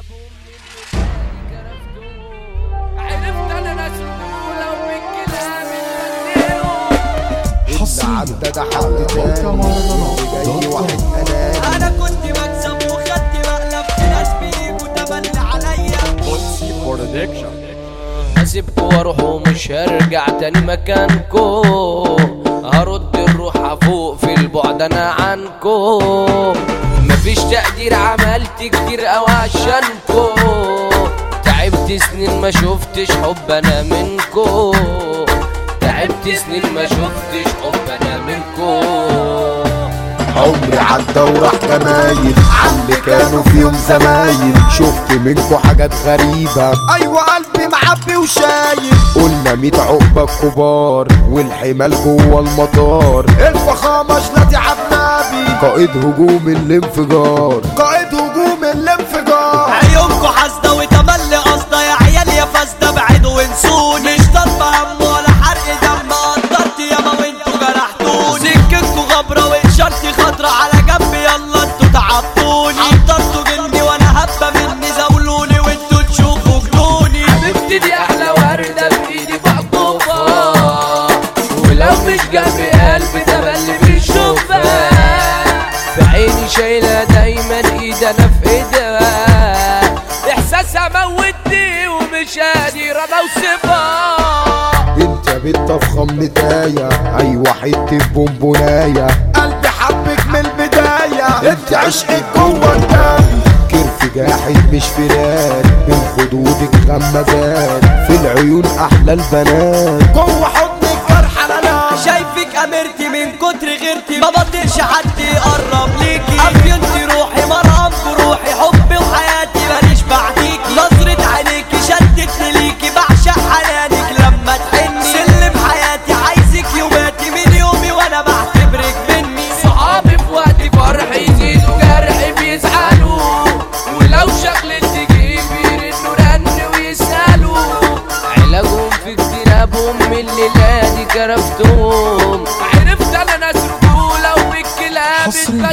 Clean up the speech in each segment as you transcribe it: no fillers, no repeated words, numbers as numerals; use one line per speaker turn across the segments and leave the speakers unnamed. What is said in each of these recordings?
ابوهم من كرفتهم. عرفت انا ناس رجوله وبالكلام اللي
عدى ده حد تاني جاي واحد اناني.
انا كنت بكسب وخدت مقلب في ناس بيجوا تملي عليا.
هسيبكوا واروح ومش هرجع تاني مكانكو، هرد الروح افوق في البعد انا عنكو. مفيش تقدير عملت كتير اوي عشانكو، تعبت سنين ما شفتش حب انا منكو، تعبت سنين ما شفتش حب انا منكو.
عمري عدى وراح جمايل عاللي كانوا في يوم زمايل، شفت منكو حاجات غريبة ايوه قلبي معبي وشايل. قلنا 100 عقبة كبار والحمال جوه المطار، الفخامة جلاتي عبنابي قائد هجوم الانفجار، قائد هجوم الانفجار.
عيونكوا حاسدة وتملي قصدة يا عيال يا فاسدة، ابعدوا وانسوني. مش ضرب هم ولا حرق دم، قدرت ياما وانتوا جرحتوني. سكتكوا غبرة وإشارتي خضرة على جنب، يلا انتوا تعبتوني. حضرتوا جني وانا هبة مني زاولوني وانتوا تشوفوا جنوني.
حبيبتي دي احلى وردة بايدي مقطوفة، ولو مش جنبي قلبي تملي بيشوفها. في عيني شايلة دايما ايد انا في ايدها، احساسها موتني ومش قادر انا اوصفها.
انت بنت فخم نتاية ايوه حتة بونبوناية، قلبي حبك من البداية، انت عشقك جوه الدم. كرف جاحد مش فراق من خدودك غمازات، في العيون احلى البنات جوه حضنك جرح انا.
شايفك امرتي من كتر غيرتي، ما بطيقش حد يقرب ليكي. افيونتي روحي مرهم بروحي، حبي وحياتي ماليش بعديكي. نظرة عينيكي شدتني ليكي، بعشق حنانك لما تحني. سلم حياتي عايزك يوماتي من يومي وانا بعتبرك مني.
صحابي في وقت فرحي يزيدوا جرحي بيزعلوا، ولو شغلت تجيب يردوا رن ويسألوا. علاجهم في اجتنابهم من الليلة دي كرفتهم. عرفت انا ناس رجولة وبالكلام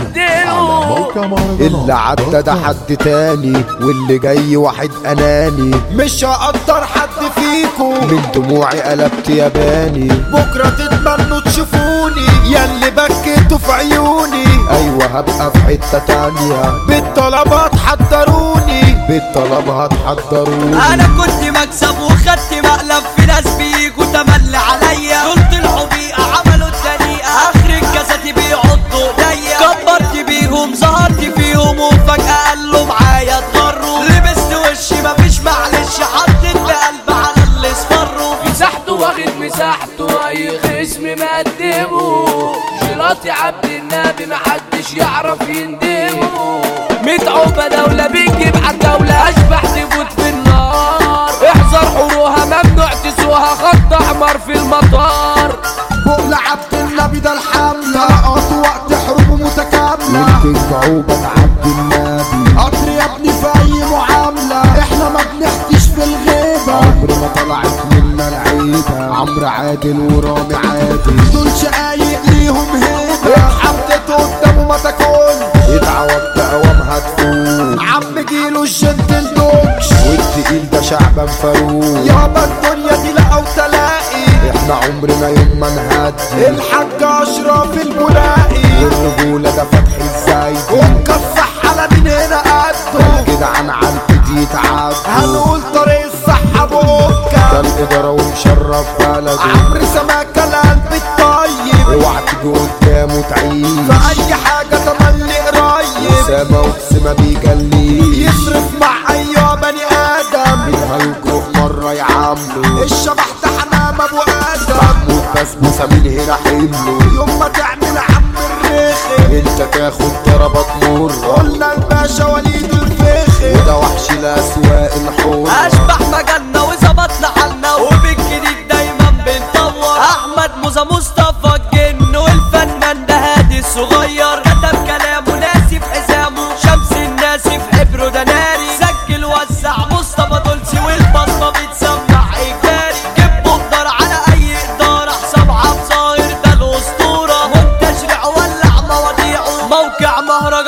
اتبدلوا.
اللي عدى ده حد تاني واللي جاي واحد اناني، مش هقدر حد فيكو من دموعي قلبت ياباني. بكرة تتمنوا تشوفوني ياللي بكيتوا في عيوني، ايوه هبقى في حتة تانية. بالطلب هتحضروني، بالطلب هتحضروني.
انا كنت مكسب وخدت مقلب في ناس بيجوا تملي عليا. قلت الحبيقة عملوا الدنيئة، اخر الجسد بيعضوا ايديا. كبرت بيهم ظهرت فيهم وفجأة قالوا معايا اتغروا. لبست وشي مفيش معلش، حطيت بقلب على اللي اصفروا.
مساحته واخد مساحته اي خصم مقدمه، جيلاتي عبد النبي محدش يعرف يندمه. 100 عقبة دولة بتجيب عالدولة، اشبح تفوت في النار. احذر حروها ممنوع تسوها، خط احمر في المطار.
بقل عبد النبي ده الحملة، طلقات وقت حروب متكاملة. وانت عقوبة عبد النبي قطر يا ابني في اي معاملة، احنا ما بنحكيش في الغيبة. عمر ما طلعت منا العيبة، عمرو عادل ورامي عادل دول شقايق ليهم هيبة. اتحطت قدامه ما تاكل، اتعوض بقوام هتفوق. عم جيله الجد الدوكش والتقيل ده شعبان فاروق. يابا الدنيا دي لقى وتلاقي، احنا عمرنا يوم ما نهدي. الحاج اشرف البلاقي والرجولة ده فتحي الزايدي، ومكفح على مين هنا قده. الجدعان عن ايدي يتعدوا، هنقول طريق الصحة بوكا. ده الإدارة ومشرف بلده، عمرو سماكة القلب الطيب. اوعى تيجي قدامه تعيش، في أي حاجة تملي قريب. أسامة وأسامة بيجليه، يصرف مع أي بني آدم. منها الجروح مرة يعامله، الشبح ده حمام أبو آدم. محمود بسبوسة من هنا حمله، يوم ما تعمل عم الرخم انت تاخد ضربات مر. قلنا الباشا وليد الفخر، وده وحش الأسواق الحر.
اشبح مجالنا وظبطنا حالنا، وبالجديد دايما بنطور. احمد موزة مصطفى الجن، والفنان ده هادي الصغير. كتب كلامه ناسي في حزامه، شمس الناسي في حبره ده ناري. سجل وزع مصطفى دولسي، والبصمة بتسمع اجباري. جيب بقدر على اي ادارة، حساب عبد ظاهر ده الاسطورة. منتشر ولع مواضيعه، موقع مهرجانات في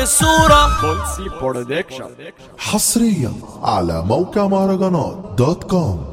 في الصورة.
حصريا على موقع مهرجانات .com.